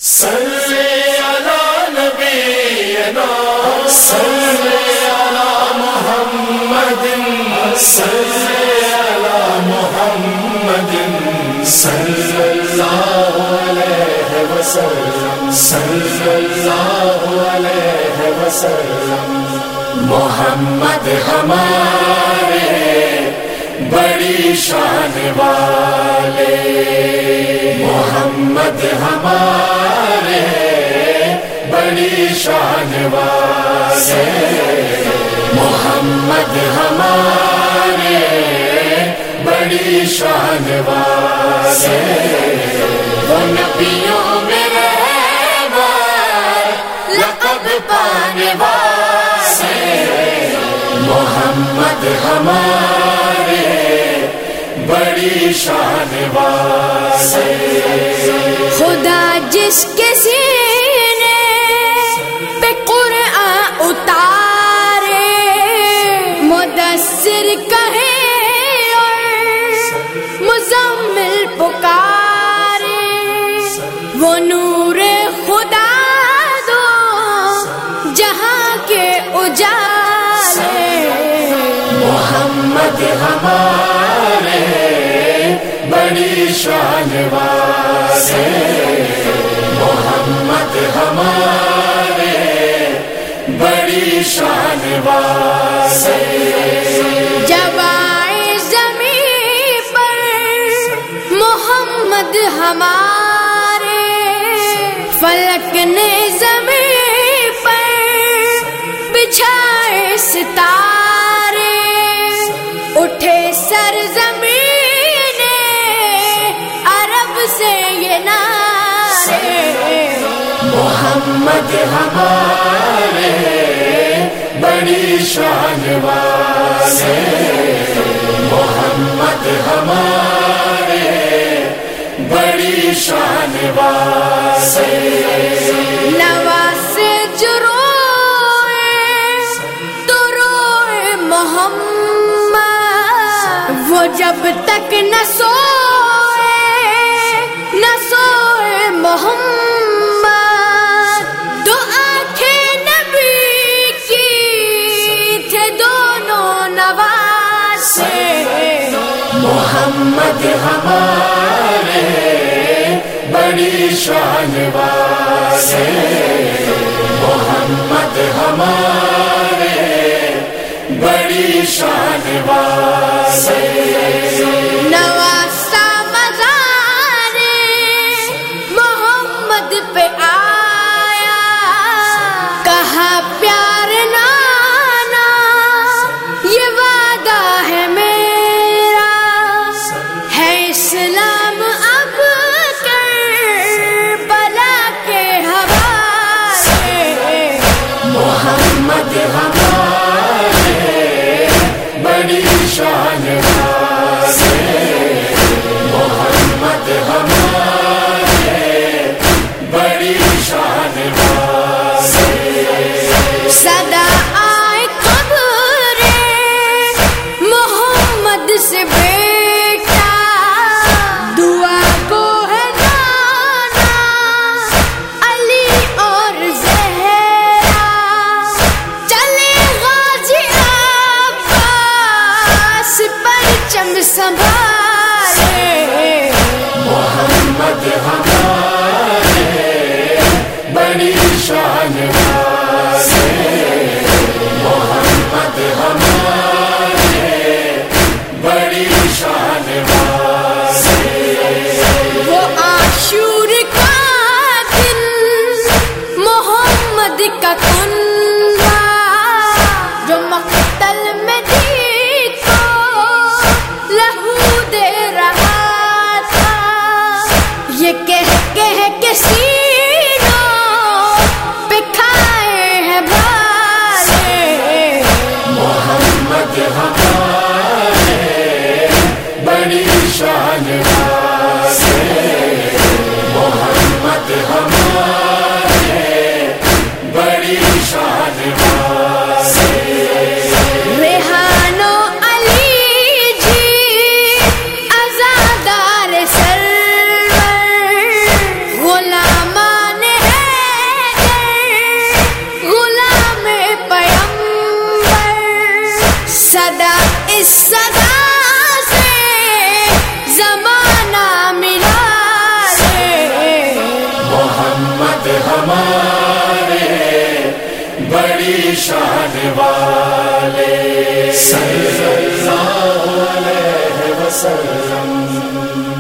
صلی علی نبینا صلی علی محمد صلی علی محمد صلی اللہ علیہ وسلم صلی اللہ علیہ وسلم۔ محمد ہمارے بڑی شان والے، محمد ہمارے بڑی شان والے، محمد ہمارے بڑی شان والے، وہ نبیوں میں رہبر لقب پانے والے، محمد ہمارے بڑی شان والے۔ خدا جس کے سینے پہ قرآن اتارے، مدثر کہے اور مزمل پکارے، وہ نور خدا دو جہاں کے اجالے، محمد ہمارے بڑی شان والے، محمد ہمارے بڑی شان والے۔ جب آئے زمین پر محمد ہمارے، فلک نے زمین پر بچھائے ستارے، اٹھے سرزمین عرب سے یہ نعرے، محمد ہمارے بڑی شان والے، محمد ہمارے بڑی شان والے۔ نواز جو روئے تو روئے محمد، وہ جب تک نہ سوئے محمد، دو آنکھیں نبی کی تھے دونوں نواسے، محمد ہمارے بڑی شان والے، محمد ہمارے بڑی شان والے۔ نواسا مزار محمد پہ آیا، کہا پیار نانا یہ وعدہ ہے میرا، ہے اسلام اب کربلا کے حوالے، محمد ہمارے بڑی شان والے، محمد ہمارے بڑی شان والے۔ صدا آئے خبر محمد سے بیٹا، دعا کو ہے نانا علی اور زہرا، چلے غازی عباس پرچم سنبھالے، محمد ہمارے بڑی شان والے، محمد ہمارے بڑی شان والے۔ وہ عاشور کا دن محمد کا کنبہ، جو مقتل میں دی کو لہو دے رہا تھا، یہ کہہ کے سینوں پہ کھائے ہیں بھالے، محمد ہمارے بڑی شان والے، محمد ہمارے بڑی شان والے۔ ریحان و علی جی عزادار سرور، غلامان صدا اس صدا سے زمانہ ملا رے، محمد ہمارے بڑی شان والے صلی اللہ علیہ وسلم۔